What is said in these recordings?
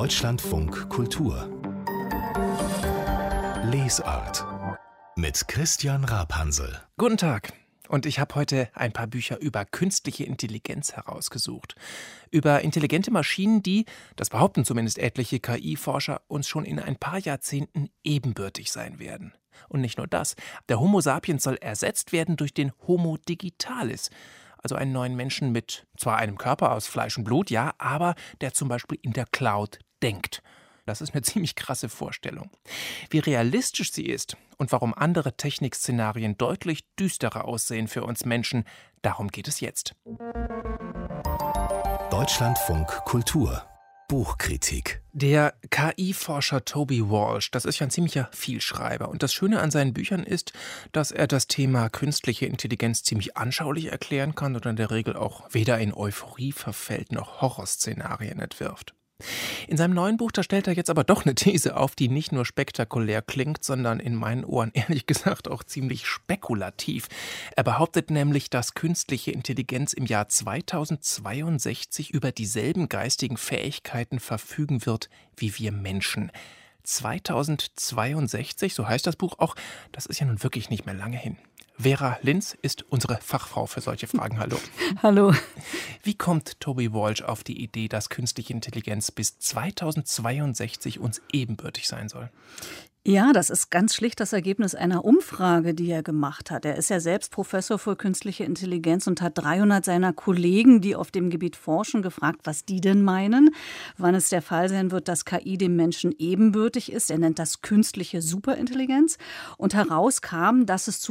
Deutschlandfunk Kultur Lesart mit Christian Rapansel. Guten Tag. Und ich habe heute ein paar Bücher über künstliche Intelligenz herausgesucht. Über intelligente Maschinen, die, das behaupten zumindest etliche KI-Forscher, uns schon in ein paar Jahrzehnten ebenbürtig sein werden. Und nicht nur das, der Homo sapiens soll ersetzt werden durch den Homo digitalis, also einen neuen Menschen mit zwar einem Körper aus Fleisch und Blut, ja, aber der zum Beispiel in der Cloud denkt. Das ist eine ziemlich krasse Vorstellung. Wie realistisch sie ist und warum andere Technikszenarien deutlich düsterer aussehen für uns Menschen, darum geht es jetzt. Deutschlandfunk Kultur Buchkritik. Der KI-Forscher Toby Walsh, das ist ja ein ziemlicher Vielschreiber. Und das Schöne an seinen Büchern ist, dass er das Thema künstliche Intelligenz ziemlich anschaulich erklären kann und in der Regel auch weder in Euphorie verfällt noch Horrorszenarien entwirft. In seinem neuen Buch, da stellt er jetzt aber doch eine These auf, die nicht nur spektakulär klingt, sondern in meinen Ohren ehrlich gesagt auch ziemlich spekulativ. Er behauptet nämlich, dass künstliche Intelligenz im Jahr 2062 über dieselben geistigen Fähigkeiten verfügen wird wie wir Menschen. 2062, so heißt das Buch auch, das ist ja nun wirklich nicht mehr lange hin. Vera Linz ist unsere Fachfrau für solche Fragen. Hallo. Hallo. Wie kommt Toby Walsh auf die Idee, dass künstliche Intelligenz bis 2062 uns ebenbürtig sein soll? Ja, das ist ganz schlicht das Ergebnis einer Umfrage, die er gemacht hat. Er ist ja selbst Professor für künstliche Intelligenz und hat 300 seiner Kollegen, die auf dem Gebiet forschen, gefragt, was die denn meinen, wann es der Fall sein wird, dass KI dem Menschen ebenbürtig ist. Er nennt das künstliche Superintelligenz. Und heraus kam, dass es zu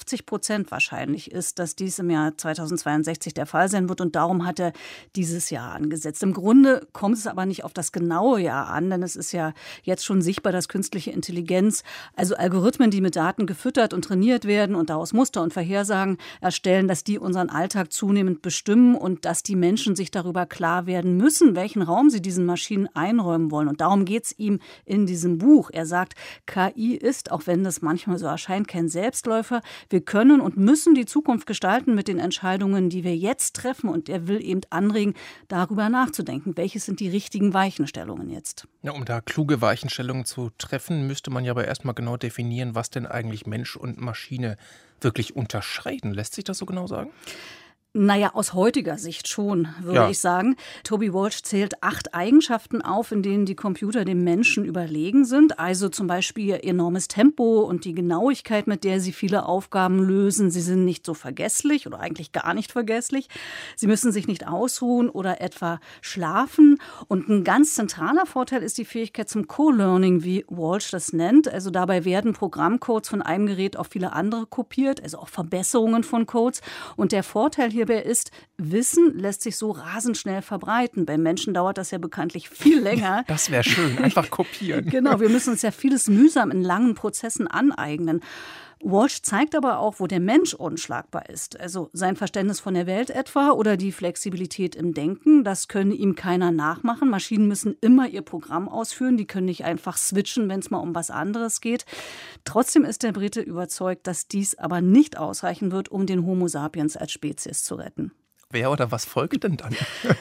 50% wahrscheinlich ist, dass dies im Jahr 2062 der Fall sein wird. Und darum hat er dieses Jahr angesetzt. Im Grunde kommt es aber nicht auf das genaue Jahr an, denn es ist ja jetzt schon sichtbar, dass künstliche Intelligenz, also Algorithmen, die mit Daten gefüttert und trainiert werden und daraus Muster und Vorhersagen erstellen, dass die unseren Alltag zunehmend bestimmen und dass die Menschen sich darüber klar werden müssen, welchen Raum sie diesen Maschinen einräumen wollen. Und darum geht es ihm in diesem Buch. Er sagt, KI ist, auch wenn das manchmal so erscheint, kein Selbstläufer. Wir können und müssen die Zukunft gestalten mit den Entscheidungen, die wir jetzt treffen. Und er will eben anregen, darüber nachzudenken, welche sind die richtigen Weichenstellungen jetzt. Ja, um da kluge Weichenstellungen zu treffen, müsste man ja aber erstmal genau definieren, was denn eigentlich Mensch und Maschine wirklich unterscheiden. Lässt sich das so genau sagen? Naja, aus heutiger Sicht schon, würde ich sagen. Toby Walsh zählt 8 Eigenschaften auf, in denen die Computer dem Menschen überlegen sind. Also zum Beispiel ihr enormes Tempo und die Genauigkeit, mit der sie viele Aufgaben lösen. Sie sind nicht so vergesslich oder eigentlich gar nicht vergesslich. Sie müssen sich nicht ausruhen oder etwa schlafen. Und ein ganz zentraler Vorteil ist die Fähigkeit zum Co-Learning, wie Walsh das nennt. Also dabei werden Programmcodes von einem Gerät auf viele andere kopiert, also auch Verbesserungen von Codes. Und der Vorteil hierbei ist, Wissen lässt sich so rasend schnell verbreiten. Beim Menschen dauert das ja bekanntlich viel länger. Das wäre schön, einfach kopieren. Genau, wir müssen uns ja vieles mühsam in langen Prozessen aneignen. Walsh zeigt aber auch, wo der Mensch unschlagbar ist. Also sein Verständnis von der Welt etwa oder die Flexibilität im Denken, das könne ihm keiner nachmachen. Maschinen müssen immer ihr Programm ausführen, die können nicht einfach switchen, wenn es mal um was anderes geht. Trotzdem ist der Brite überzeugt, dass dies aber nicht ausreichen wird, um den Homo sapiens als Spezies zu retten. Wer oder was folgt denn dann?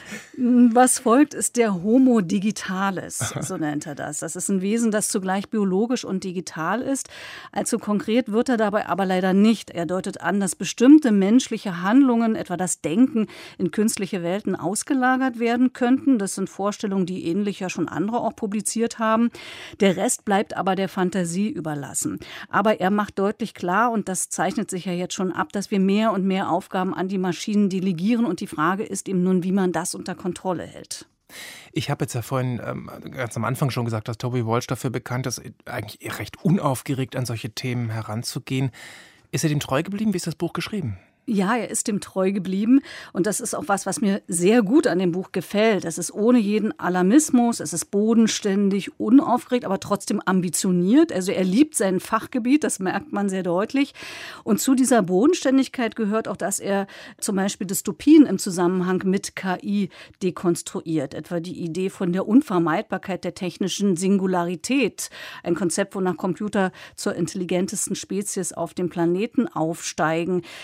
Was folgt, ist der Homo digitalis, so nennt er das. Das ist ein Wesen, das zugleich biologisch und digital ist. Allzu konkret wird er dabei aber leider nicht. Er deutet an, dass bestimmte menschliche Handlungen, etwa das Denken, in künstliche Welten ausgelagert werden könnten. Das sind Vorstellungen, die ähnlich ja schon andere auch publiziert haben. Der Rest bleibt aber der Fantasie überlassen. Aber er macht deutlich klar, und das zeichnet sich ja jetzt schon ab, dass wir mehr und mehr Aufgaben an die Maschinen delegieren. Und die Frage ist eben nun, wie man das unter Kontrolle hält. Ich habe jetzt ja vorhin ganz am Anfang schon gesagt, dass Toby Walsh dafür bekannt ist, eigentlich recht unaufgeregt an solche Themen heranzugehen. Ist er dem treu geblieben? Wie ist das Buch geschrieben? Ja, er ist dem treu geblieben und das ist auch was mir sehr gut an dem Buch gefällt. Es ist ohne jeden Alarmismus, es ist bodenständig, unaufgeregt, aber trotzdem ambitioniert. Also er liebt sein Fachgebiet, das merkt man sehr deutlich. Und zu dieser Bodenständigkeit gehört auch, dass er zum Beispiel Dystopien im Zusammenhang mit KI dekonstruiert. Etwa die Idee von der Unvermeidbarkeit der technischen Singularität. Ein Konzept, wonach Computer zur intelligentesten Spezies auf dem Planeten aufsteigen. Allein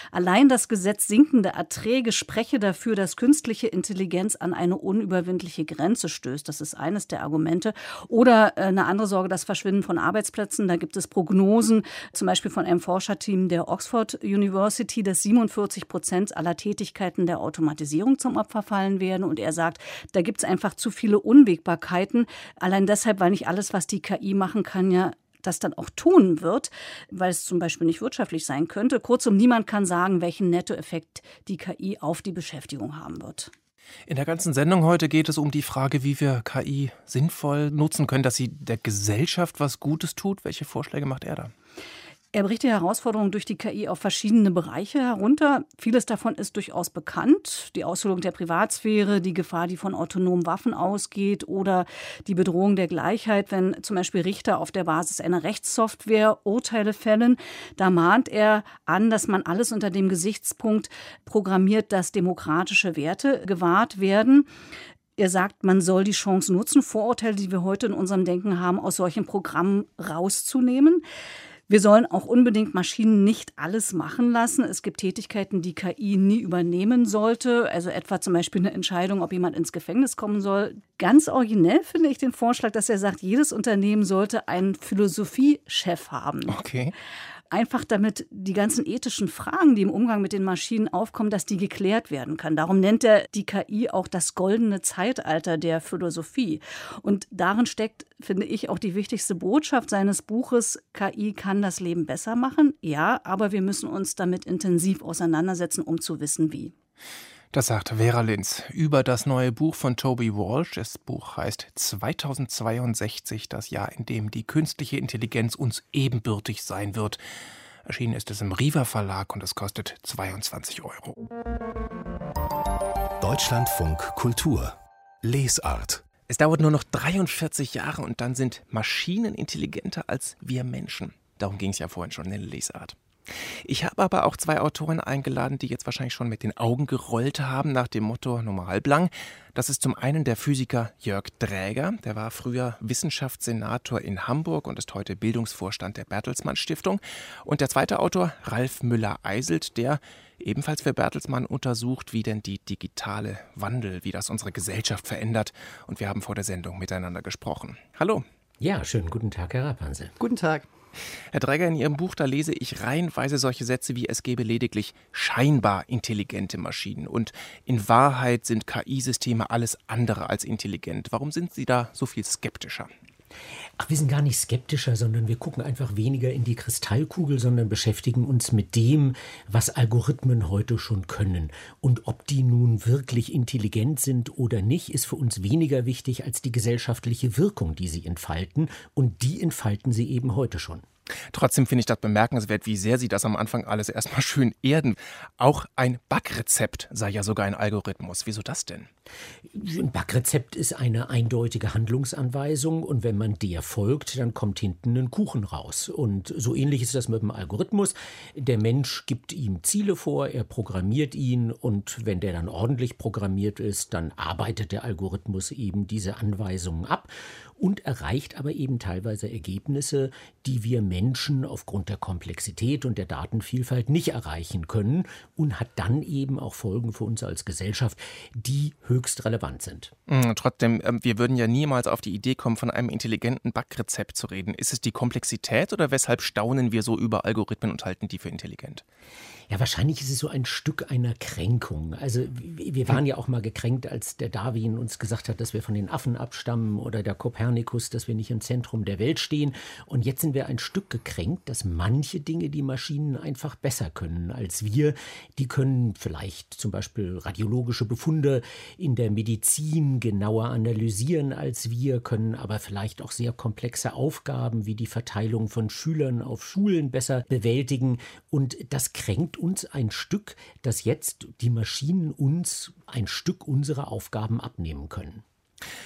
das Gesetz sinkende Erträge spreche dafür, dass künstliche Intelligenz an eine unüberwindliche Grenze stößt. Das ist eines der Argumente. Oder eine andere Sorge, das Verschwinden von Arbeitsplätzen. Da gibt es Prognosen, zum Beispiel von einem Forscherteam der Oxford University, dass 47% aller Tätigkeiten der Automatisierung zum Opfer fallen werden. Und er sagt, da gibt es einfach zu viele Unwägbarkeiten. Allein deshalb, weil nicht alles, was die KI machen kann, ja das dann auch tun wird, weil es zum Beispiel nicht wirtschaftlich sein könnte. Kurzum, niemand kann sagen, welchen Nettoeffekt die KI auf die Beschäftigung haben wird. In der ganzen Sendung heute geht es um die Frage, wie wir KI sinnvoll nutzen können, dass sie der Gesellschaft was Gutes tut. Welche Vorschläge macht er da? Er bricht die Herausforderungen durch die KI auf verschiedene Bereiche herunter. Vieles davon ist durchaus bekannt. Die Aushöhlung der Privatsphäre, die Gefahr, die von autonomen Waffen ausgeht oder die Bedrohung der Gleichheit, wenn zum Beispiel Richter auf der Basis einer Rechtssoftware Urteile fällen. Da mahnt er an, dass man alles unter dem Gesichtspunkt programmiert, dass demokratische Werte gewahrt werden. Er sagt, man soll die Chance nutzen, Vorurteile, die wir heute in unserem Denken haben, aus solchen Programmen rauszunehmen. Wir sollen auch unbedingt Maschinen nicht alles machen lassen. Es gibt Tätigkeiten, die KI nie übernehmen sollte. Also etwa zum Beispiel eine Entscheidung, ob jemand ins Gefängnis kommen soll. Ganz originell finde ich den Vorschlag, dass er sagt, jedes Unternehmen sollte einen Philosophiechef haben. Okay. Einfach damit die ganzen ethischen Fragen, die im Umgang mit den Maschinen aufkommen, dass die geklärt werden kann. Darum nennt er die KI auch das goldene Zeitalter der Philosophie. Und darin steckt, finde ich, auch die wichtigste Botschaft seines Buches, KI kann das Leben besser machen. Ja, aber wir müssen uns damit intensiv auseinandersetzen, um zu wissen, wie. Das sagt Vera Linz über das neue Buch von Toby Walsh. Das Buch heißt 2062, das Jahr, in dem die künstliche Intelligenz uns ebenbürtig sein wird. Erschienen ist es im Riva Verlag und es kostet 22 €. Deutschlandfunk Kultur Lesart. Es dauert nur noch 43 Jahre und dann sind Maschinen intelligenter als wir Menschen. Darum ging es ja vorhin schon in der Lesart. Ich habe aber auch 2 Autoren eingeladen, die jetzt wahrscheinlich schon mit den Augen gerollt haben nach dem Motto Nummer halblang. Das ist zum einen der Physiker Jörg Dräger. Der war früher Wissenschaftssenator in Hamburg und ist heute Bildungsvorstand der Bertelsmann Stiftung. Und der zweite Autor, Ralf Müller-Eiselt, der ebenfalls für Bertelsmann untersucht, wie denn die digitale Wandel, wie das unsere Gesellschaft verändert. Und wir haben vor der Sendung miteinander gesprochen. Hallo. Ja, schönen guten Tag, Herr Rapansel. Guten Tag. Herr Dräger, in Ihrem Buch, da lese ich reihenweise solche Sätze wie es gäbe lediglich scheinbar intelligente Maschinen und in Wahrheit sind KI-Systeme alles andere als intelligent. Warum sind Sie da so viel skeptischer? Ach, wir sind gar nicht skeptischer, sondern wir gucken einfach weniger in die Kristallkugel, sondern beschäftigen uns mit dem, was Algorithmen heute schon können. Und ob die nun wirklich intelligent sind oder nicht, ist für uns weniger wichtig als die gesellschaftliche Wirkung, die sie entfalten. Und die entfalten sie eben heute schon. Trotzdem finde ich das bemerkenswert, wie sehr Sie das am Anfang alles erstmal schön erden. Auch ein Backrezept sei ja sogar ein Algorithmus. Wieso das denn? Ein Backrezept ist eine eindeutige Handlungsanweisung und wenn man der folgt, dann kommt hinten ein Kuchen raus. Und so ähnlich ist das mit dem Algorithmus. Der Mensch gibt ihm Ziele vor, er programmiert ihn und wenn der dann ordentlich programmiert ist, dann arbeitet der Algorithmus eben diese Anweisungen ab und erreicht aber eben teilweise Ergebnisse, die wir Menschen aufgrund der Komplexität und der Datenvielfalt nicht erreichen können und hat dann eben auch Folgen für uns als Gesellschaft, die höchst relevant sind. Trotzdem, wir würden ja niemals auf die Idee kommen, von einem intelligenten Backrezept zu reden. Ist es die Komplexität oder weshalb staunen wir so über Algorithmen und halten die für intelligent? Ja, wahrscheinlich ist es so ein Stück einer Kränkung. Also wir waren ja auch mal gekränkt, als der Darwin uns gesagt hat, dass wir von den Affen abstammen oder der Kopernikus, dass wir nicht im Zentrum der Welt stehen. Und jetzt sind wir ein Stück gekränkt, dass manche Dinge die Maschinen einfach besser können als wir. Die können vielleicht zum Beispiel radiologische Befunde in der Medizin genauer analysieren als wir, können aber vielleicht auch sehr komplexe Aufgaben wie die Verteilung von Schülern auf Schulen besser bewältigen. Und das kränkt uns ein Stück, dass jetzt die Maschinen uns ein Stück unserer Aufgaben abnehmen können.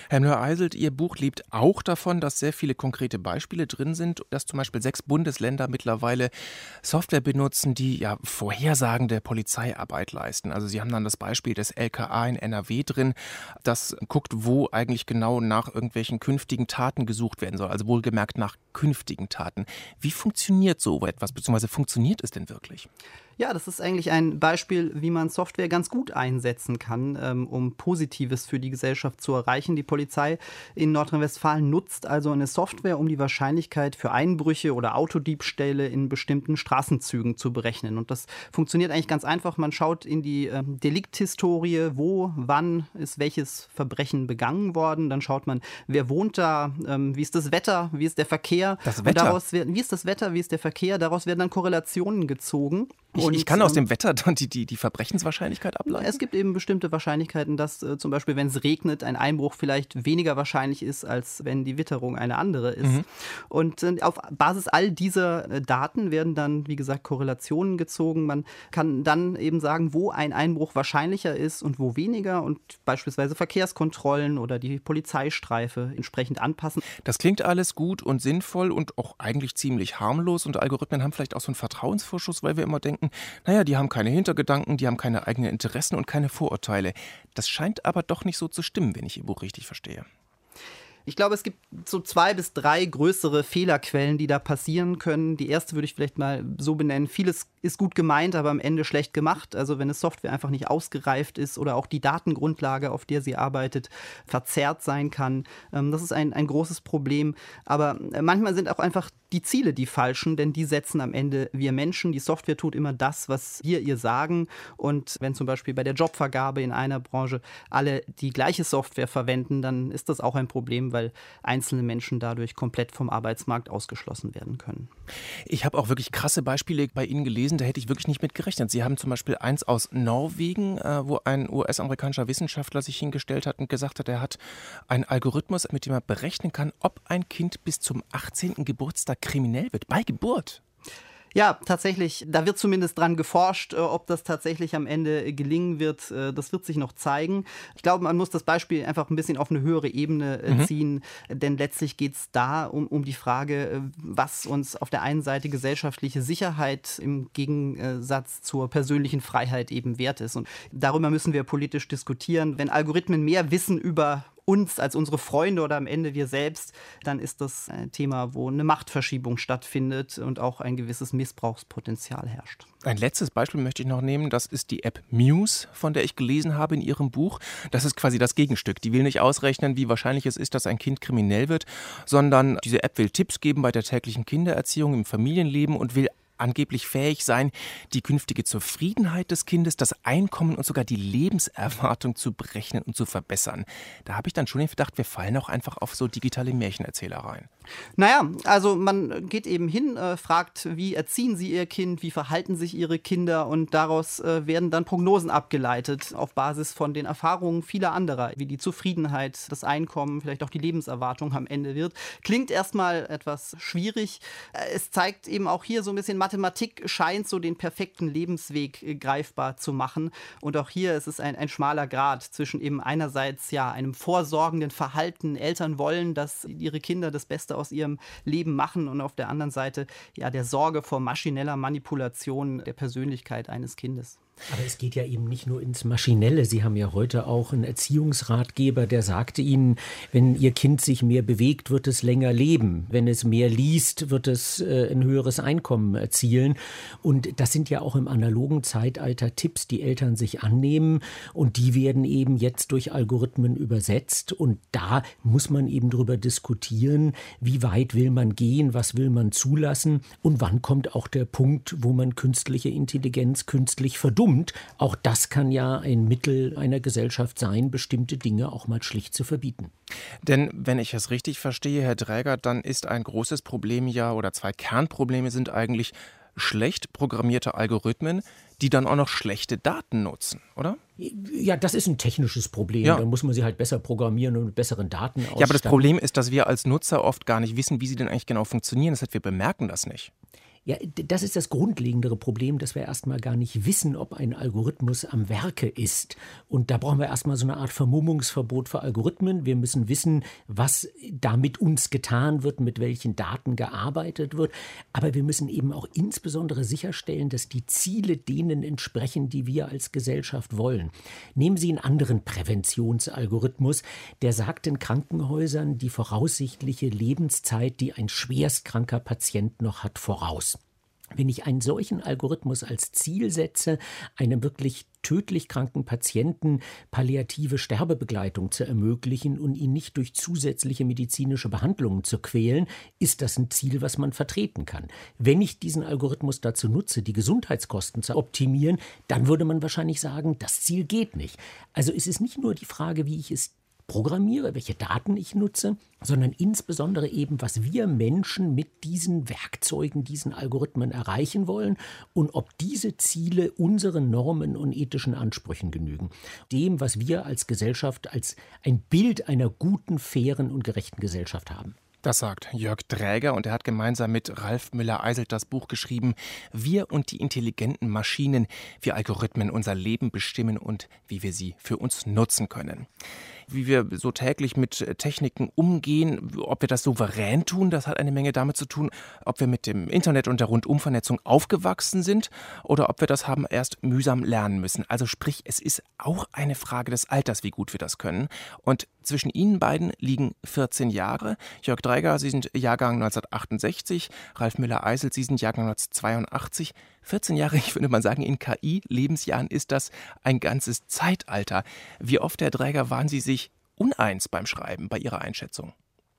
Herr Müller-Eiselt, Ihr Buch lebt auch davon, dass sehr viele konkrete Beispiele drin sind, dass zum Beispiel 6 Bundesländer mittlerweile Software benutzen, die ja vorhersagende Polizeiarbeit leisten. Also Sie haben dann das Beispiel des LKA in NRW drin, das guckt, wo eigentlich genau nach irgendwelchen künftigen Taten gesucht werden soll, also wohlgemerkt nach künftigen Taten. Wie funktioniert so etwas, beziehungsweise funktioniert es denn wirklich? Ja, das ist eigentlich ein Beispiel, wie man Software ganz gut einsetzen kann, um Positives für die Gesellschaft zu erreichen. Die Polizei in Nordrhein-Westfalen nutzt also eine Software, um die Wahrscheinlichkeit für Einbrüche oder Autodiebstähle in bestimmten Straßenzügen zu berechnen. Und das funktioniert eigentlich ganz einfach. Man schaut in die Delikthistorie, wo, wann ist welches Verbrechen begangen worden. Dann schaut man, wer wohnt da, wie ist das Wetter, wie ist der Verkehr. Das Wetter? Wie ist das Wetter, wie ist der Verkehr. Daraus werden dann Korrelationen gezogen. Ich kann aus dem Wetter dann die Verbrechenswahrscheinlichkeit ableiten? Es gibt eben bestimmte Wahrscheinlichkeiten, dass zum Beispiel, wenn es regnet, ein Einbruch vielleicht weniger wahrscheinlich ist, als wenn die Witterung eine andere ist. Mhm. Und auf Basis all dieser Daten werden dann, wie gesagt, Korrelationen gezogen. Man kann dann eben sagen, wo ein Einbruch wahrscheinlicher ist und wo weniger und beispielsweise Verkehrskontrollen oder die Polizeistreife entsprechend anpassen. Das klingt alles gut und sinnvoll und auch eigentlich ziemlich harmlos und Algorithmen haben vielleicht auch so einen Vertrauensvorschuss, weil wir immer denken, naja, die haben keine Hintergedanken, die haben keine eigenen Interessen und keine Vorurteile. Das scheint aber doch nicht so zu stimmen, wenn ich Ihr Buch richtig verstehe. Ich glaube, es gibt so 2 bis 3 größere Fehlerquellen, die da passieren können. Die erste würde ich vielleicht mal so benennen. Vieles ist gut gemeint, aber am Ende schlecht gemacht. Also wenn eine Software einfach nicht ausgereift ist oder auch die Datengrundlage, auf der sie arbeitet, verzerrt sein kann. Das ist ein großes Problem. Aber manchmal sind auch einfach die Ziele die falschen, denn die setzen am Ende wir Menschen. Die Software tut immer das, was wir ihr sagen. Und wenn zum Beispiel bei der Jobvergabe in einer Branche alle die gleiche Software verwenden, dann ist das auch ein Problem, weil einzelne Menschen dadurch komplett vom Arbeitsmarkt ausgeschlossen werden können. Ich habe auch wirklich krasse Beispiele bei Ihnen gelesen, da hätte ich wirklich nicht mit gerechnet. Sie haben zum Beispiel eins aus Norwegen, wo ein US-amerikanischer Wissenschaftler sich hingestellt hat und gesagt hat, er hat einen Algorithmus, mit dem er berechnen kann, ob ein Kind bis zum 18. Geburtstag kriminell wird, bei Geburt. Ja, tatsächlich, da wird zumindest dran geforscht, ob das tatsächlich am Ende gelingen wird, das wird sich noch zeigen. Ich glaube, man muss das Beispiel einfach ein bisschen auf eine höhere Ebene ziehen, denn letztlich geht es da um die Frage, was uns auf der einen Seite gesellschaftliche Sicherheit im Gegensatz zur persönlichen Freiheit eben wert ist. Und darüber müssen wir politisch diskutieren. Wenn Algorithmen mehr wissen über uns als unsere Freunde oder am Ende wir selbst, dann ist das ein Thema, wo eine Machtverschiebung stattfindet und auch ein gewisses Missbrauchspotenzial herrscht. Ein letztes Beispiel möchte ich noch nehmen, das ist die App Muse, von der ich gelesen habe in Ihrem Buch. Das ist quasi das Gegenstück. Die will nicht ausrechnen, wie wahrscheinlich es ist, dass ein Kind kriminell wird, sondern diese App will Tipps geben bei der täglichen Kindererziehung, im Familienleben und will angeblich fähig sein, die künftige Zufriedenheit des Kindes, das Einkommen und sogar die Lebenserwartung zu berechnen und zu verbessern. Da habe ich dann schon den Verdacht, wir fallen auch einfach auf so digitale Märchenerzählereien. Naja, also man geht eben hin, fragt, wie erziehen Sie Ihr Kind, wie verhalten sich Ihre Kinder und daraus werden dann Prognosen abgeleitet auf Basis von den Erfahrungen vieler anderer, wie die Zufriedenheit, das Einkommen, vielleicht auch die Lebenserwartung am Ende wird. Klingt erstmal etwas schwierig. Es zeigt eben auch hier so ein bisschen, Mathematik scheint so den perfekten Lebensweg greifbar zu machen. Und auch hier ist es ein schmaler Grat zwischen eben einerseits ja einem vorsorgenden Verhalten. Eltern wollen, dass ihre Kinder das Beste aus ihrem Leben machen und auf der anderen Seite ja der Sorge vor maschineller Manipulation der Persönlichkeit eines Kindes. Aber es geht ja eben nicht nur ins Maschinelle. Sie haben ja heute auch einen Erziehungsratgeber, der sagte Ihnen, wenn Ihr Kind sich mehr bewegt, wird es länger leben. Wenn es mehr liest, wird es ein höheres Einkommen erzielen. Und das sind ja auch im analogen Zeitalter Tipps, die Eltern sich annehmen. Und die werden eben jetzt durch Algorithmen übersetzt. Und da muss man eben drüber diskutieren, wie weit will man gehen, was will man zulassen und wann kommt auch der Punkt, wo man künstliche Intelligenz künstlich verdummt. Auch das kann ja ein Mittel einer Gesellschaft sein, bestimmte Dinge auch mal schlicht zu verbieten. Denn wenn ich es richtig verstehe, Herr Dräger, dann ist ein großes Problem ja, oder 2 Kernprobleme sind eigentlich schlecht programmierte Algorithmen, die dann auch noch schlechte Daten nutzen, oder? Ja, das ist ein technisches Problem. Ja. Da muss man sie halt besser programmieren und mit besseren Daten ausstatten. Ja, aber das Problem ist, dass wir als Nutzer oft gar nicht wissen, wie sie denn eigentlich genau funktionieren. Das heißt, wir bemerken das nicht. Ja, das ist das grundlegendere Problem, dass wir erstmal gar nicht wissen, ob ein Algorithmus am Werke ist. Und da brauchen wir erstmal so eine Art Vermummungsverbot für Algorithmen. Wir müssen wissen, was da mit uns getan wird, mit welchen Daten gearbeitet wird. Aber wir müssen eben auch insbesondere sicherstellen, dass die Ziele denen entsprechen, die wir als Gesellschaft wollen. Nehmen Sie einen anderen Präventionsalgorithmus, der sagt in Krankenhäusern die voraussichtliche Lebenszeit, die ein schwerstkranker Patient noch hat, voraus. Wenn ich einen solchen Algorithmus als Ziel setze, einem wirklich tödlich kranken Patienten palliative Sterbebegleitung zu ermöglichen und ihn nicht durch zusätzliche medizinische Behandlungen zu quälen, ist das ein Ziel, was man vertreten kann. Wenn ich diesen Algorithmus dazu nutze, die Gesundheitskosten zu optimieren, dann würde man wahrscheinlich sagen, das Ziel geht nicht. Also es ist nicht nur die Frage, wie ich es programmiere, welche Daten ich nutze, sondern insbesondere eben, was wir Menschen mit diesen Werkzeugen, diesen Algorithmen erreichen wollen und ob diese Ziele unseren Normen und ethischen Ansprüchen genügen. Dem, was wir als Gesellschaft als ein Bild einer guten, fairen und gerechten Gesellschaft haben. Das sagt Jörg Dräger und er hat gemeinsam mit Ralf Müller-Eiselt das Buch geschrieben »Wir und die intelligenten Maschinen, wie Algorithmen unser Leben bestimmen und wie wir sie für uns nutzen können.« Wie wir so täglich mit Techniken umgehen, ob wir das souverän tun, das hat eine Menge damit zu tun, ob wir mit dem Internet und der Rundumvernetzung aufgewachsen sind oder ob wir das haben erst mühsam lernen müssen. Also sprich, es ist auch eine Frage des Alters, wie gut wir das können. Und zwischen Ihnen beiden liegen 14 Jahre. Jörg Dräger, Sie sind Jahrgang 1968, Ralf Müller-Eiselt, Sie sind Jahrgang 1982. 14 Jahre, ich würde mal sagen, in KI-Lebensjahren ist das ein ganzes Zeitalter. Wie oft, Herr Dräger, waren Sie sich uneins beim Schreiben, bei Ihrer Einschätzung?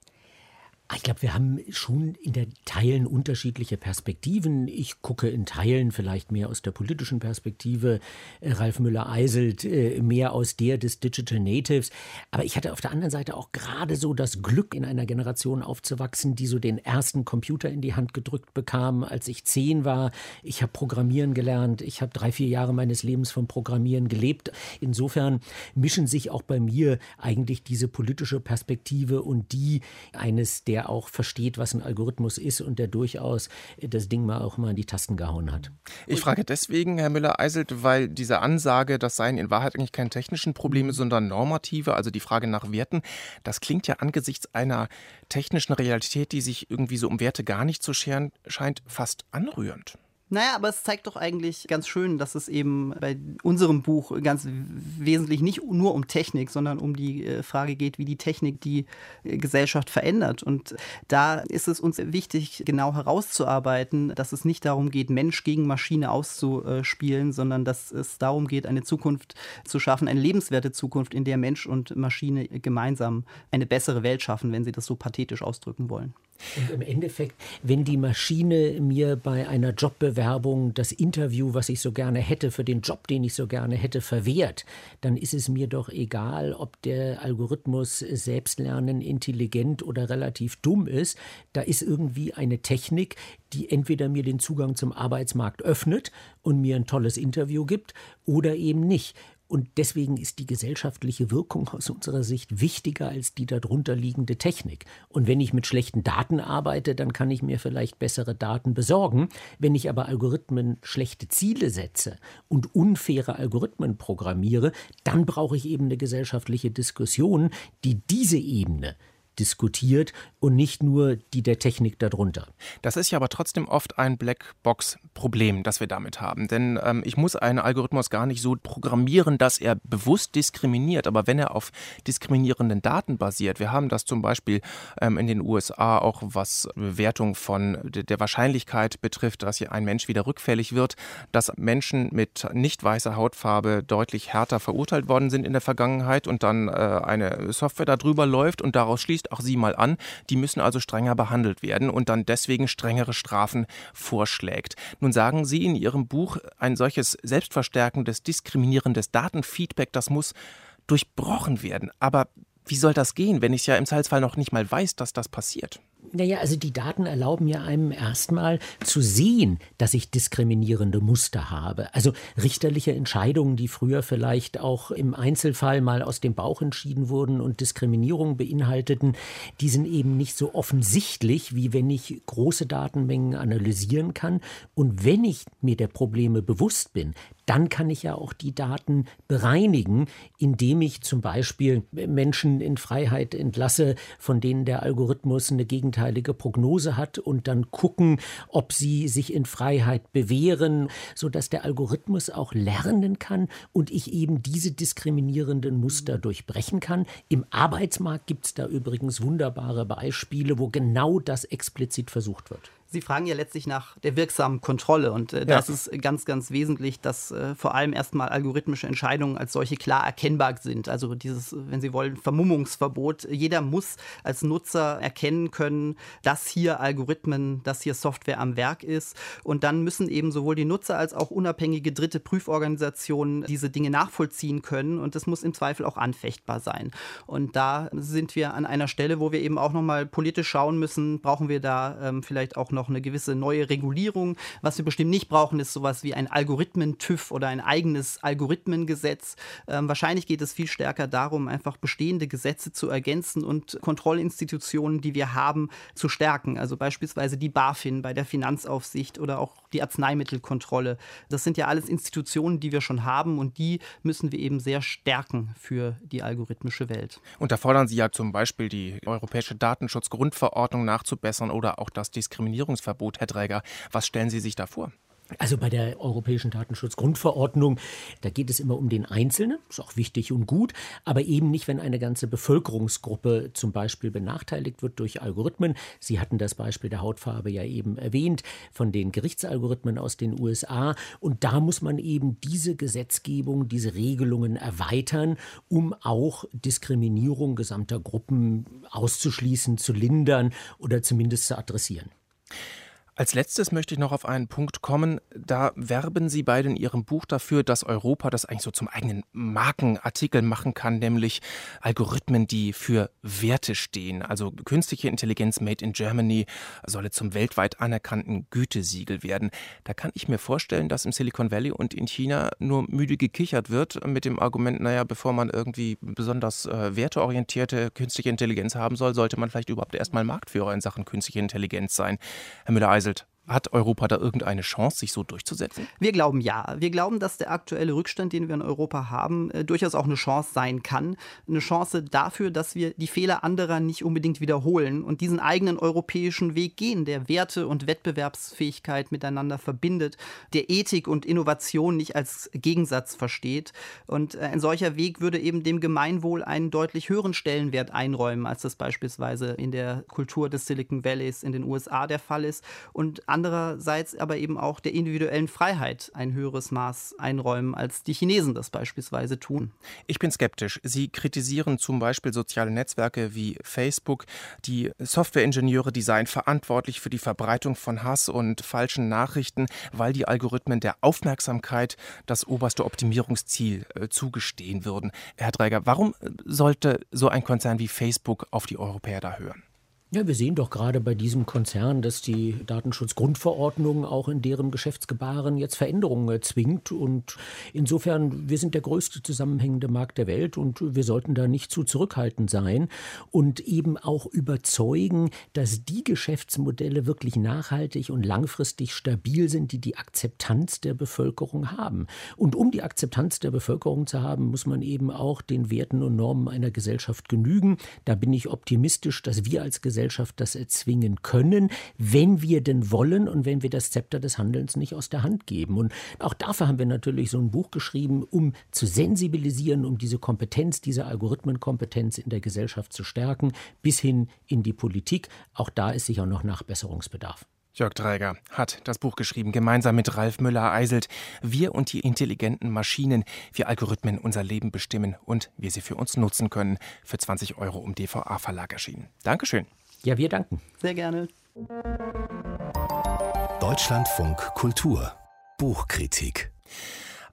Ich glaube, wir haben schon in der Teilen unterschiedliche Perspektiven. Ich gucke in Teilen vielleicht mehr aus der politischen Perspektive, Ralf Müller-Eiselt mehr aus der des Digital Natives. Aber ich hatte auf der anderen Seite auch gerade so das Glück, in einer Generation aufzuwachsen, die so den ersten Computer in die Hand gedrückt bekam, als ich 10 war. Ich habe Programmieren gelernt. Ich habe 3-4 Jahre meines Lebens vom Programmieren gelebt. Insofern mischen sich auch bei mir eigentlich diese politische Perspektive und die eines, der auch versteht, was ein Algorithmus ist und der durchaus das Ding auch mal in die Tasten gehauen hat. Ich frage deswegen, Herr Müller-Eiselt, weil diese Ansage, das seien in Wahrheit eigentlich keine technischen Probleme, sondern normative, also die Frage nach Werten, das klingt ja angesichts einer technischen Realität, die sich irgendwie so um Werte gar nicht zu scheren scheint, fast anrührend. Naja, aber es zeigt doch eigentlich ganz schön, dass es eben bei unserem Buch ganz wesentlich nicht nur um Technik, sondern um die Frage geht, wie die Technik die Gesellschaft verändert. Und da ist es uns wichtig, genau herauszuarbeiten, dass es nicht darum geht, Mensch gegen Maschine auszuspielen, sondern dass es darum geht, eine Zukunft zu schaffen, eine lebenswerte Zukunft, in der Mensch und Maschine gemeinsam eine bessere Welt schaffen, wenn Sie das so pathetisch ausdrücken wollen. Und im Endeffekt, wenn die Maschine mir bei einer Jobbewerbung das Interview, was ich so gerne hätte, für den Job, den ich so gerne hätte, verwehrt, dann ist es mir doch egal, ob der Algorithmus selbstlernen, intelligent oder relativ dumm ist. Da ist irgendwie eine Technik, die entweder mir den Zugang zum Arbeitsmarkt öffnet und mir ein tolles Interview gibt oder eben nicht. Und deswegen ist die gesellschaftliche Wirkung aus unserer Sicht wichtiger als die darunter liegende Technik. Und wenn ich mit schlechten Daten arbeite, dann kann ich mir vielleicht bessere Daten besorgen. Wenn ich aber Algorithmen schlechte Ziele setze und unfaire Algorithmen programmiere, dann brauche ich eben eine gesellschaftliche Diskussion, die diese Ebene diskutiert und nicht nur die der Technik darunter. Das ist ja aber trotzdem oft ein Blackbox-Problem, das wir damit haben. Denn ich muss einen Algorithmus gar nicht so programmieren, dass er bewusst diskriminiert. Aber wenn er auf diskriminierenden Daten basiert, wir haben das zum Beispiel in den USA auch, was Bewertung von der Wahrscheinlichkeit betrifft, dass hier ein Mensch wieder rückfällig wird, dass Menschen mit nicht weißer Hautfarbe deutlich härter verurteilt worden sind in der Vergangenheit und dann eine Software darüber läuft und daraus schließt, auch Sie mal an, die müssen also strenger behandelt werden und dann deswegen strengere Strafen vorschlägt. Nun sagen Sie in Ihrem Buch, ein solches selbstverstärkendes, diskriminierendes Datenfeedback, das muss durchbrochen werden. Aber wie soll das gehen, wenn ich ja im Zweifelsfall noch nicht mal weiß, dass das passiert? Naja, also die Daten erlauben ja einem erstmal zu sehen, dass ich diskriminierende Muster habe. Also richterliche Entscheidungen, die früher vielleicht auch im Einzelfall mal aus dem Bauch entschieden wurden und Diskriminierung beinhalteten, die sind eben nicht so offensichtlich, wie wenn ich große Datenmengen analysieren kann. Und wenn ich mir der Probleme bewusst bin, dann kann ich ja auch die Daten bereinigen, indem ich zum Beispiel Menschen in Freiheit entlasse, von denen der Algorithmus eine gegenteilige Prognose hat und dann gucken, ob sie sich in Freiheit bewähren, sodass der Algorithmus auch lernen kann und ich eben diese diskriminierenden Muster durchbrechen kann. Im Arbeitsmarkt gibt es da übrigens wunderbare Beispiele, wo genau das explizit versucht wird. Sie fragen ja letztlich nach der wirksamen Kontrolle und das ist ganz, ganz wesentlich, dass vor allem erstmal algorithmische Entscheidungen als solche klar erkennbar sind. Also dieses, wenn Sie wollen, Vermummungsverbot. Jeder muss als Nutzer erkennen können, dass hier Algorithmen, dass hier Software am Werk ist, und dann müssen eben sowohl die Nutzer als auch unabhängige dritte Prüforganisationen diese Dinge nachvollziehen können, und das muss im Zweifel auch anfechtbar sein. Und da sind wir an einer Stelle, wo wir eben auch nochmal politisch schauen müssen, brauchen wir da vielleicht auch noch eine gewisse neue Regulierung. Was wir bestimmt nicht brauchen, ist sowas wie ein Algorithmen-TÜV oder ein eigenes Algorithmengesetz. Wahrscheinlich geht es viel stärker darum, einfach bestehende Gesetze zu ergänzen und Kontrollinstitutionen, die wir haben, zu stärken. Also beispielsweise die BaFin bei der Finanzaufsicht oder auch die Arzneimittelkontrolle. Das sind ja alles Institutionen, die wir schon haben, und die müssen wir eben sehr stärken für die algorithmische Welt. Und da fordern Sie ja zum Beispiel, die Europäische Datenschutzgrundverordnung nachzubessern oder auch das Diskriminierungsverbot, Herr Dräger. Was stellen Sie sich da vor? Also bei der Europäischen Datenschutzgrundverordnung, da geht es immer um den Einzelnen, ist auch wichtig und gut, aber eben nicht, wenn eine ganze Bevölkerungsgruppe zum Beispiel benachteiligt wird durch Algorithmen. Sie hatten das Beispiel der Hautfarbe ja eben erwähnt, von den Gerichtsalgorithmen aus den USA. Und da muss man eben diese Gesetzgebung, diese Regelungen erweitern, um auch Diskriminierung gesamter Gruppen auszuschließen, zu lindern oder zumindest zu adressieren. Als letztes möchte ich noch auf einen Punkt kommen. Da werben Sie beide in Ihrem Buch dafür, dass Europa das eigentlich so zum eigenen Markenartikel machen kann, nämlich Algorithmen, die für Werte stehen. Also künstliche Intelligenz made in Germany solle zum weltweit anerkannten Gütesiegel werden. Da kann ich mir vorstellen, dass im Silicon Valley und in China nur müde gekichert wird mit dem Argument, naja, bevor man irgendwie besonders werteorientierte künstliche Intelligenz haben soll, sollte man vielleicht überhaupt erstmal Marktführer in Sachen künstliche Intelligenz sein. Herr Müller-Eisel, hat Europa da irgendeine Chance, sich so durchzusetzen? Wir glauben ja. Wir glauben, dass der aktuelle Rückstand, den wir in Europa haben, durchaus auch eine Chance sein kann. Eine Chance dafür, dass wir die Fehler anderer nicht unbedingt wiederholen und diesen eigenen europäischen Weg gehen, der Werte und Wettbewerbsfähigkeit miteinander verbindet, der Ethik und Innovation nicht als Gegensatz versteht. Und ein solcher Weg würde eben dem Gemeinwohl einen deutlich höheren Stellenwert einräumen, als das beispielsweise in der Kultur des Silicon Valleys in den USA der Fall ist. Und andererseits aber eben auch der individuellen Freiheit ein höheres Maß einräumen, als die Chinesen das beispielsweise tun. Ich bin skeptisch. Sie kritisieren zum Beispiel soziale Netzwerke wie Facebook. Die Softwareingenieure, die seien verantwortlich für die Verbreitung von Hass und falschen Nachrichten, weil die Algorithmen der Aufmerksamkeit das oberste Optimierungsziel zugestehen würden. Herr Dräger, warum sollte so ein Konzern wie Facebook auf die Europäer da hören? Ja, wir sehen doch gerade bei diesem Konzern, dass die Datenschutzgrundverordnung auch in deren Geschäftsgebaren jetzt Veränderungen erzwingt. Und insofern, wir sind der größte zusammenhängende Markt der Welt und wir sollten da nicht zu zurückhaltend sein und eben auch überzeugen, dass die Geschäftsmodelle wirklich nachhaltig und langfristig stabil sind, die die Akzeptanz der Bevölkerung haben. Und um die Akzeptanz der Bevölkerung zu haben, muss man eben auch den Werten und Normen einer Gesellschaft genügen. Da bin ich optimistisch, dass wir als Gesellschaft das erzwingen können, wenn wir denn wollen und wenn wir das Zepter des Handelns nicht aus der Hand geben. Und auch dafür haben wir natürlich so ein Buch geschrieben, um zu sensibilisieren, um diese Kompetenz, diese Algorithmenkompetenz in der Gesellschaft zu stärken, bis hin in die Politik. Auch da ist sicher noch Nachbesserungsbedarf. Jörg Dräger hat das Buch geschrieben, gemeinsam mit Ralf Müller-Eiselt. Wir und die intelligenten Maschinen, wie Algorithmen unser Leben bestimmen und wie sie für uns nutzen können. Für 20 € im DVA-Verlag erschienen. Dankeschön. Ja, wir danken. Sehr gerne. Deutschlandfunk Kultur Buchkritik.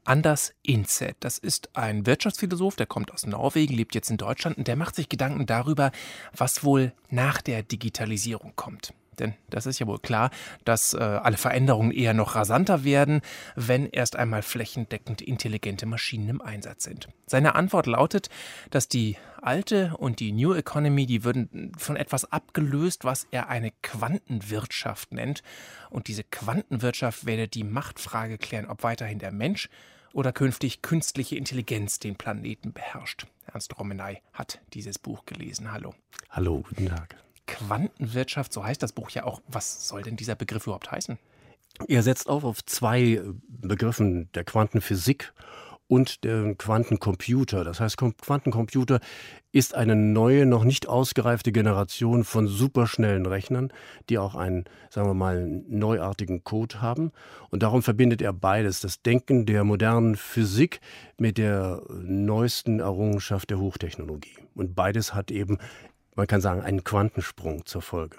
Anders Inseth, das ist ein Wirtschaftsphilosoph, der kommt aus Norwegen, lebt jetzt in Deutschland und der macht sich Gedanken darüber, was wohl nach der Digitalisierung kommt. Denn das ist ja wohl klar, dass alle Veränderungen eher noch rasanter werden, wenn erst einmal flächendeckend intelligente Maschinen im Einsatz sind. Seine Antwort lautet, dass die alte und die New Economy, die würden von etwas abgelöst, was er eine Quantenwirtschaft nennt. Und diese Quantenwirtschaft werde die Machtfrage klären, ob weiterhin der Mensch oder künftig künstliche Intelligenz den Planeten beherrscht. Ernst Romenay hat dieses Buch gelesen. Hallo. Hallo, guten Tag. Quantenwirtschaft, so heißt das Buch ja auch. Was soll denn dieser Begriff überhaupt heißen? Er setzt auf zwei Begriffen, der Quantenphysik und der Quantencomputer. Das heißt, Quantencomputer ist eine neue, noch nicht ausgereifte Generation von superschnellen Rechnern, die auch einen, sagen wir mal, neuartigen Code haben. Und darum verbindet er beides, das Denken der modernen Physik mit der neuesten Errungenschaft der Hochtechnologie. Und beides hat eben, man kann sagen, einen Quantensprung zur Folge.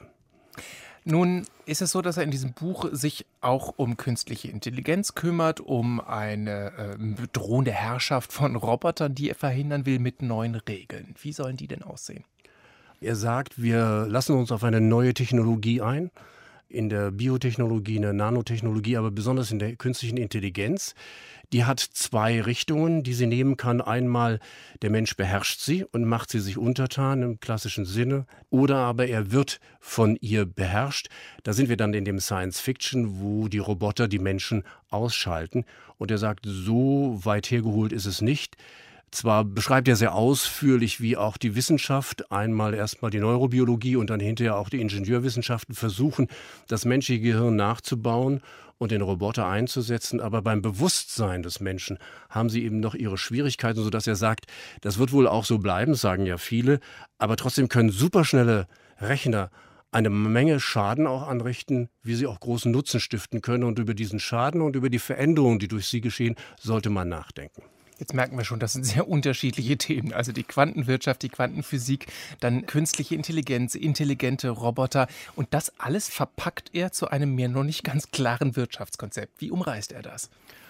Nun ist es so, dass er in diesem Buch sich auch um künstliche Intelligenz kümmert, um eine drohende Herrschaft von Robotern, die er verhindern will, mit neuen Regeln. Wie sollen die denn aussehen? Er sagt, wir lassen uns auf eine neue Technologie ein, in der Biotechnologie, in der Nanotechnologie, aber besonders in der künstlichen Intelligenz. Die hat zwei Richtungen, die sie nehmen kann. Einmal, der Mensch beherrscht sie und macht sie sich untertan im klassischen Sinne. Oder aber er wird von ihr beherrscht. Da sind wir dann in dem Science-Fiction, wo die Roboter die Menschen ausschalten. Und er sagt, so weit hergeholt ist es nicht. Zwar beschreibt er sehr ausführlich, wie auch die Wissenschaft, einmal erstmal die Neurobiologie und dann hinterher auch die Ingenieurwissenschaften versuchen, das menschliche Gehirn nachzubauen und den Roboter einzusetzen. Aber beim Bewusstsein des Menschen haben sie eben noch ihre Schwierigkeiten, sodass er sagt, das wird wohl auch so bleiben, sagen ja viele. Aber trotzdem können superschnelle Rechner eine Menge Schaden auch anrichten, wie sie auch großen Nutzen stiften können. Und über diesen Schaden und über die Veränderungen, die durch sie geschehen, sollte man nachdenken. Jetzt merken wir schon, das sind sehr unterschiedliche Themen. Also die Quantenwirtschaft, die Quantenphysik, dann künstliche Intelligenz, intelligente Roboter. Und das alles verpackt er zu einem mir noch nicht ganz klaren Wirtschaftskonzept. Wie umreißt er das?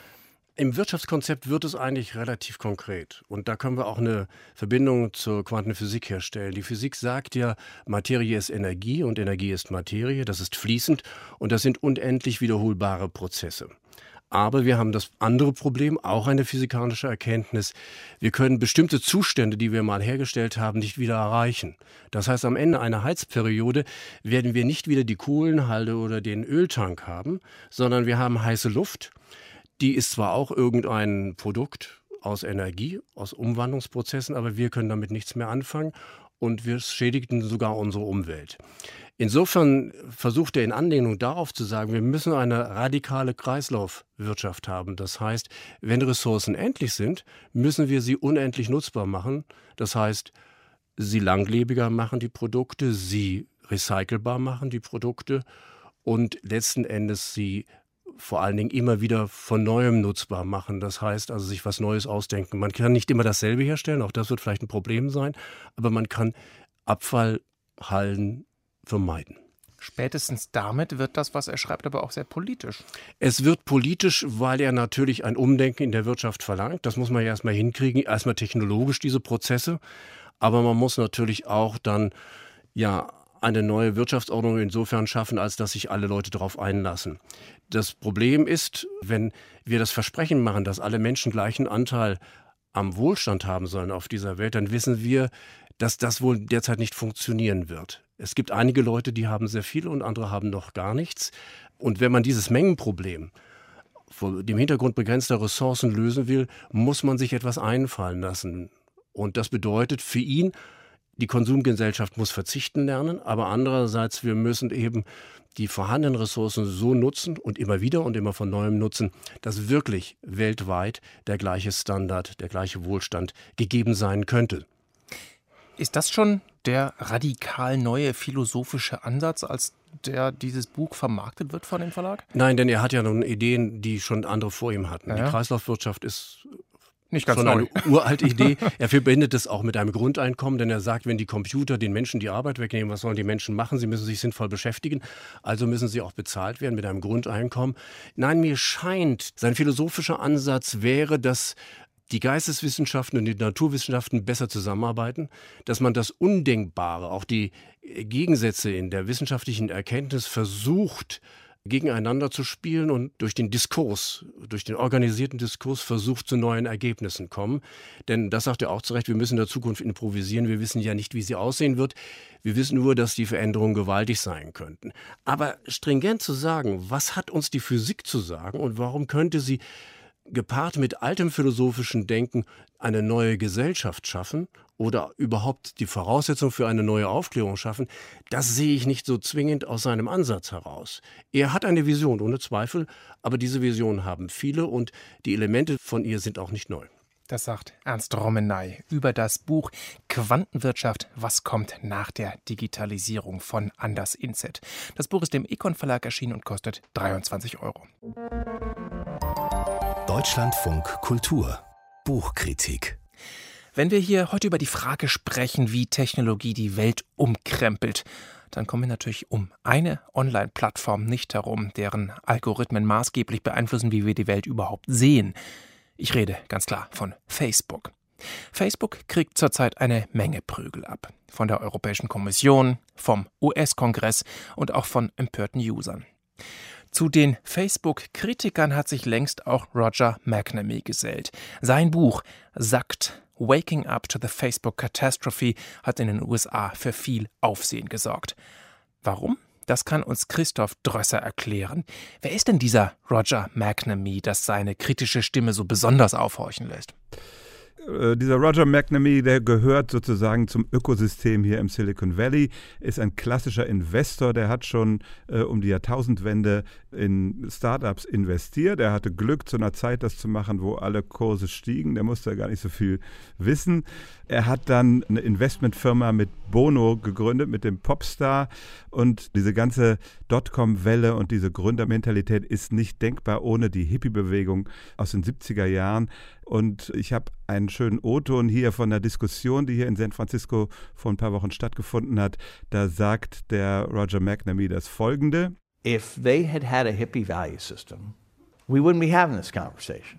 Im Wirtschaftskonzept wird es eigentlich relativ konkret. Und da können wir auch eine Verbindung zur Quantenphysik herstellen. Die Physik sagt ja, Materie ist Energie und Energie ist Materie. Das ist fließend und das sind unendlich wiederholbare Prozesse. Aber wir haben das andere Problem, auch eine physikalische Erkenntnis. Wir können bestimmte Zustände, die wir mal hergestellt haben, nicht wieder erreichen. Das heißt, am Ende einer Heizperiode werden wir nicht wieder die Kohlenhalde oder den Öltank haben, sondern wir haben heiße Luft. Die ist zwar auch irgendein Produkt aus Energie, aus Umwandlungsprozessen, aber wir können damit nichts mehr anfangen und wir schädigten sogar unsere Umwelt. Insofern versucht er in Anlehnung darauf zu sagen, wir müssen eine radikale Kreislaufwirtschaft haben. Das heißt, wenn Ressourcen endlich sind, müssen wir sie unendlich nutzbar machen. Das heißt, sie langlebiger machen, die Produkte, sie recycelbar machen, die Produkte und letzten Endes sie vor allen Dingen immer wieder von Neuem nutzbar machen. Das heißt also, sich was Neues ausdenken. Man kann nicht immer dasselbe herstellen, auch das wird vielleicht ein Problem sein, aber man kann Abfallhalden vermeiden. Spätestens damit wird das, was er schreibt, aber auch sehr politisch. Es wird politisch, weil er natürlich ein Umdenken in der Wirtschaft verlangt. Das muss man ja erstmal hinkriegen, erstmal technologisch diese Prozesse. Aber man muss natürlich auch dann eine neue Wirtschaftsordnung insofern schaffen, als dass sich alle Leute darauf einlassen. Das Problem ist, wenn wir das Versprechen machen, dass alle Menschen gleichen Anteil am Wohlstand haben sollen auf dieser Welt, dann wissen wir, dass das wohl derzeit nicht funktionieren wird. Es gibt einige Leute, die haben sehr viel und andere haben noch gar nichts. Und wenn man dieses Mengenproblem vor dem Hintergrund begrenzter Ressourcen lösen will, muss man sich etwas einfallen lassen. Und das bedeutet für ihn, die Konsumgesellschaft muss verzichten lernen, aber andererseits, wir müssen eben die vorhandenen Ressourcen so nutzen und immer wieder und immer von Neuem nutzen, dass wirklich weltweit der gleiche Standard, der gleiche Wohlstand gegeben sein könnte. Ist das schon der radikal neue philosophische Ansatz, als der dieses Buch vermarktet wird von dem Verlag? Nein, denn er hat ja nun Ideen, die schon andere vor ihm hatten. Ja. Die Kreislaufwirtschaft ist nicht ganz schon neu. eine uralte Idee. Er verbindet es auch mit einem Grundeinkommen, denn er sagt, wenn die Computer den Menschen die Arbeit wegnehmen, was sollen die Menschen machen? Sie müssen sich sinnvoll beschäftigen, also müssen sie auch bezahlt werden mit einem Grundeinkommen. Nein, mir scheint, sein philosophischer Ansatz wäre, dass die Geisteswissenschaften und die Naturwissenschaften besser zusammenarbeiten, dass man das Undenkbare, auch die Gegensätze in der wissenschaftlichen Erkenntnis versucht, gegeneinander zu spielen und durch den Diskurs, durch den organisierten Diskurs versucht, zu neuen Ergebnissen kommen. Denn das sagt er auch zu Recht, wir müssen in der Zukunft improvisieren. Wir wissen ja nicht, wie sie aussehen wird. Wir wissen nur, dass die Veränderungen gewaltig sein könnten. Aber stringent zu sagen, was hat uns die Physik zu sagen und warum könnte sie gepaart mit altem philosophischen Denken eine neue Gesellschaft schaffen oder überhaupt die Voraussetzung für eine neue Aufklärung schaffen, das sehe ich nicht so zwingend aus seinem Ansatz heraus. Er hat eine Vision, ohne Zweifel, aber diese Vision haben viele und die Elemente von ihr sind auch nicht neu. Das sagt Ernst Romenay über das Buch Quantenwirtschaft, was kommt nach der Digitalisierung von Anders Inset. Das Buch ist im Econ Verlag erschienen und kostet 23 €. Deutschlandfunk Kultur Buchkritik. Wenn wir hier heute über die Frage sprechen, wie Technologie die Welt umkrempelt, dann kommen wir natürlich um eine Online-Plattform nicht herum, deren Algorithmen maßgeblich beeinflussen, wie wir die Welt überhaupt sehen. Ich rede ganz klar von Facebook. Facebook kriegt zurzeit eine Menge Prügel ab. Von der Europäischen Kommission, vom US-Kongress und auch von empörten Usern. Zu den Facebook-Kritikern hat sich längst auch Roger McNamee gesellt. Sein Buch Sucked: Waking Up to the Facebook Catastrophe hat in den USA für viel Aufsehen gesorgt. Warum? Das kann uns Christoph Drösser erklären. Wer ist denn dieser Roger McNamee, das seine kritische Stimme so besonders aufhorchen lässt? Dieser Roger McNamee, der gehört sozusagen zum Ökosystem hier im Silicon Valley, ist ein klassischer Investor, der hat schon um die Jahrtausendwende in Startups investiert. Er hatte Glück, zu einer Zeit das zu machen, wo alle Kurse stiegen. Der musste gar nicht so viel wissen. Er hat dann eine Investmentfirma mit Bono gegründet, mit dem Popstar. Und diese ganze Dotcom-Welle und diese Gründermentalität ist nicht denkbar ohne die Hippie-Bewegung aus den 70er Jahren. Und ich habe einen schönen O-Ton hier von der Diskussion, die hier in San Francisco vor ein paar Wochen stattgefunden hat. Da sagt der Roger McNamee das Folgende: If they had had a hippie value system, we wouldn't be having this conversation.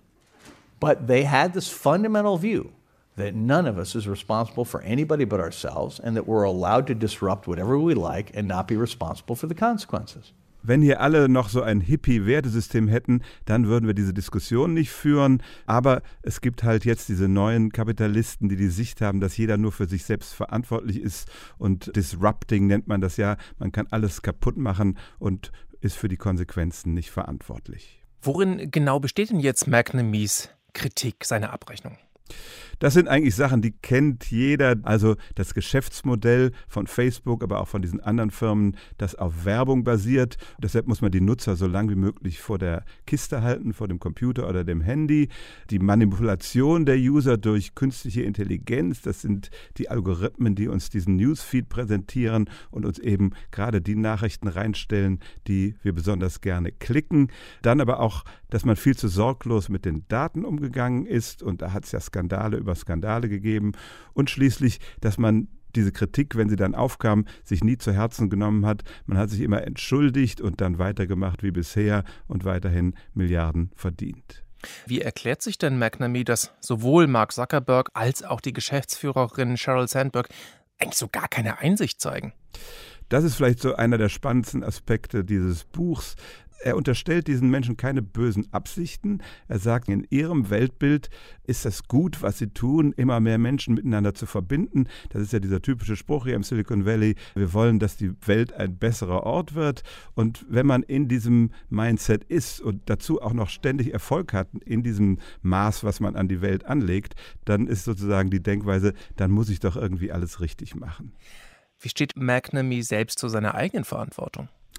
But they had this fundamental view that none of us is responsible for anybody but ourselves and that we're allowed to disrupt whatever we like and not be responsible for the consequences. Wenn hier alle noch so ein Hippie-Wertesystem hätten, dann würden wir diese Diskussion nicht führen. Aber es gibt halt jetzt diese neuen Kapitalisten, die die Sicht haben, dass jeder nur für sich selbst verantwortlich ist. Und Disrupting nennt man das ja. Man kann alles kaputt machen und ist für die Konsequenzen nicht verantwortlich. Worin genau besteht denn jetzt McNamees Kritik, seine Abrechnung? Das sind eigentlich Sachen, die kennt jeder. Also das Geschäftsmodell von Facebook, aber auch von diesen anderen Firmen, das auf Werbung basiert. Deshalb muss man die Nutzer so lange wie möglich vor der Kiste halten, vor dem Computer oder dem Handy. Die Manipulation der User durch künstliche Intelligenz, das sind die Algorithmen, die uns diesen Newsfeed präsentieren und uns eben gerade die Nachrichten reinstellen, die wir besonders gerne klicken. Dann aber auch, dass man viel zu sorglos mit den Daten umgegangen ist. Und da hat es ja Skandale über Skandale gegeben. Und schließlich, dass man diese Kritik, wenn sie dann aufkam, sich nie zu Herzen genommen hat. Man hat sich immer entschuldigt und dann weitergemacht wie bisher und weiterhin Milliarden verdient. Wie erklärt sich denn McNamee, dass sowohl Mark Zuckerberg als auch die Geschäftsführerin Sheryl Sandberg eigentlich so gar keine Einsicht zeigen? Das ist vielleicht so einer der spannendsten Aspekte dieses Buchs. Er unterstellt diesen Menschen keine bösen Absichten. Er sagt, in ihrem Weltbild ist es gut, was sie tun, immer mehr Menschen miteinander zu verbinden. Das ist ja dieser typische Spruch hier im Silicon Valley. Wir wollen, dass die Welt ein besserer Ort wird. Und wenn man in diesem Mindset ist und dazu auch noch ständig Erfolg hat, in diesem Maß, was man an die Welt anlegt, dann ist sozusagen die Denkweise, dann muss ich doch irgendwie alles richtig machen. Wie steht McNamee selbst zu seiner eigenen Verantwortung?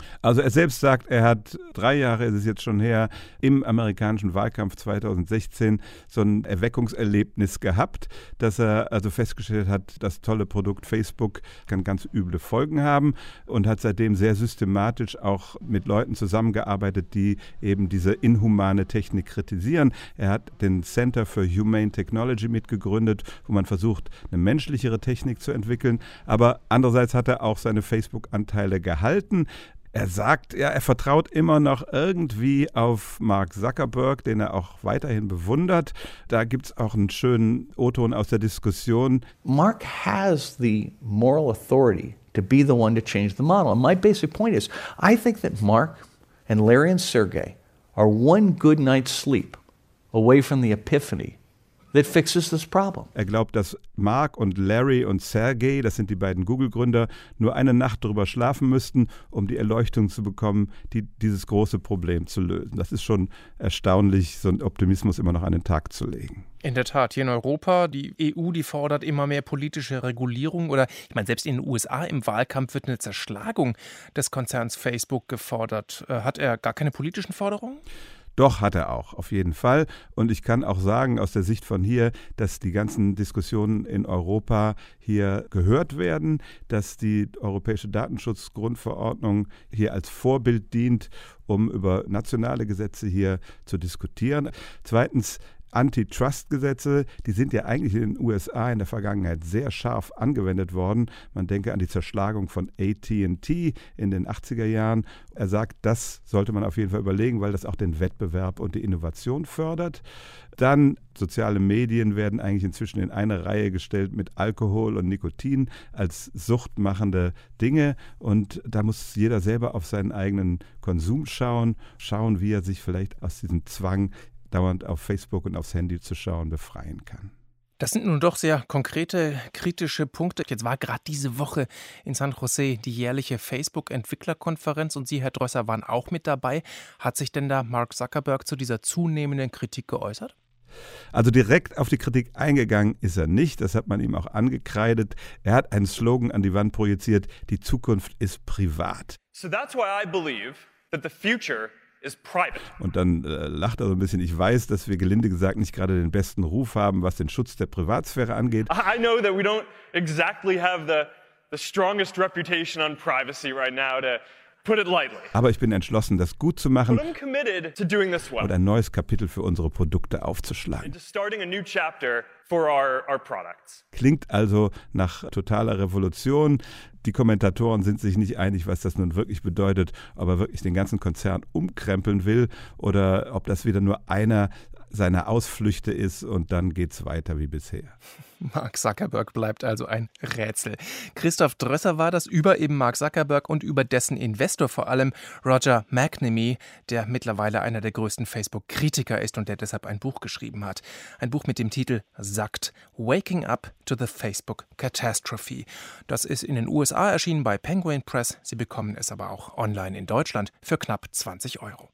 Also er selbst sagt, er hat 3 Jahre, ist es jetzt schon her, im amerikanischen Wahlkampf 2016 so ein Erweckungserlebnis gehabt, dass er also festgestellt hat, das tolle Produkt Facebook kann ganz üble Folgen haben und hat seitdem sehr systematisch auch mit Leuten zusammengearbeitet, die eben diese inhumane Technik kritisieren. Er hat den Center for Humane Technology mitgegründet, wo man versucht, eine menschlichere Technik zu entwickeln. Aber andererseits hat er auch seine Facebook-Anteile gehalten. Er sagt, ja, er vertraut immer noch irgendwie auf Mark Zuckerberg, den er auch weiterhin bewundert. Da gibt es auch einen schönen O-Ton aus der Diskussion. Mark has the moral authority to be the one to change the model. And my basic point is, I think that Mark and Larry and Sergey are one good night's sleep away from the epiphany that fixes this problem. Er glaubt, dass Mark und Larry und Sergey, das sind die beiden Google-Gründer, nur eine Nacht drüber schlafen müssten, um die Erleuchtung zu bekommen, dieses große Problem zu lösen. Das ist schon erstaunlich, so einen Optimismus immer noch an den Tag zu legen. In der Tat, hier in Europa, die EU, die fordert immer mehr politische Regulierung oder, ich meine, selbst in den USA im Wahlkampf wird eine Zerschlagung des Konzerns Facebook gefordert. Hat er gar keine politischen Forderungen? Doch, hat er auch, auf jeden Fall. Und ich kann auch sagen, aus der Sicht von hier, dass die ganzen Diskussionen in Europa hier gehört werden, dass die Europäische Datenschutzgrundverordnung hier als Vorbild dient, um über nationale Gesetze hier zu diskutieren. Zweitens, Antitrust-Gesetze, die sind ja eigentlich in den USA in der Vergangenheit sehr scharf angewendet worden. Man denke an die Zerschlagung von AT&T in den 80er Jahren. Er sagt, das sollte man auf jeden Fall überlegen, weil das auch den Wettbewerb und die Innovation fördert. Dann soziale Medien werden eigentlich inzwischen in eine Reihe gestellt mit Alkohol und Nikotin als suchtmachende Dinge. Und da muss jeder selber auf seinen eigenen Konsum schauen, wie er sich vielleicht aus diesem Zwang dauernd auf Facebook und aufs Handy zu schauen, befreien kann. Das sind nun doch sehr konkrete, kritische Punkte. Jetzt war gerade diese Woche in San Jose die jährliche Facebook-Entwicklerkonferenz und Sie, Herr Drösser, waren auch mit dabei. Hat sich denn da Mark Zuckerberg zu dieser zunehmenden Kritik geäußert? Also direkt auf die Kritik eingegangen ist er nicht, das hat man ihm auch angekreidet. Er hat einen Slogan an die Wand projiziert, die Zukunft ist privat. So that's why I believe that the future is private. Und dann lacht er so ein bisschen. Ich weiß, dass wir gelinde gesagt nicht gerade den besten Ruf haben, was den Schutz der Privatsphäre angeht. I know that we don't exactly have the strongest reputation on privacy right now, to put it lightly. Aber ich bin entschlossen, das gut zu machen But I'm committed to doing this well. und ein neues Kapitel für unsere Produkte aufzuschlagen. Into starting a new chapter for our products. Klingt also nach totaler Revolution. Die Kommentatoren sind sich nicht einig, was das nun wirklich bedeutet, ob er wirklich den ganzen Konzern umkrempeln will oder ob das wieder nur einer seiner Ausflüchte ist und dann geht's weiter wie bisher. Mark Zuckerberg bleibt also ein Rätsel. Christoph Drösser war das über eben Mark Zuckerberg und über dessen Investor vor allem Roger McNamee, der mittlerweile einer der größten Facebook-Kritiker ist und der deshalb ein Buch geschrieben hat. Ein Buch mit dem Titel Sucked: Waking Up to the Facebook Catastrophe. Das ist in den USA erschienen bei Penguin Press. Sie bekommen es aber auch online in Deutschland für knapp 20 €.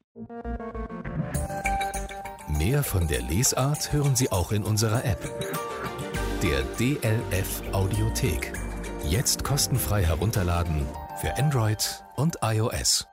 Mehr von der Lesart hören Sie auch in unserer App. Der DLF Audiothek. Jetzt kostenfrei herunterladen für Android und iOS.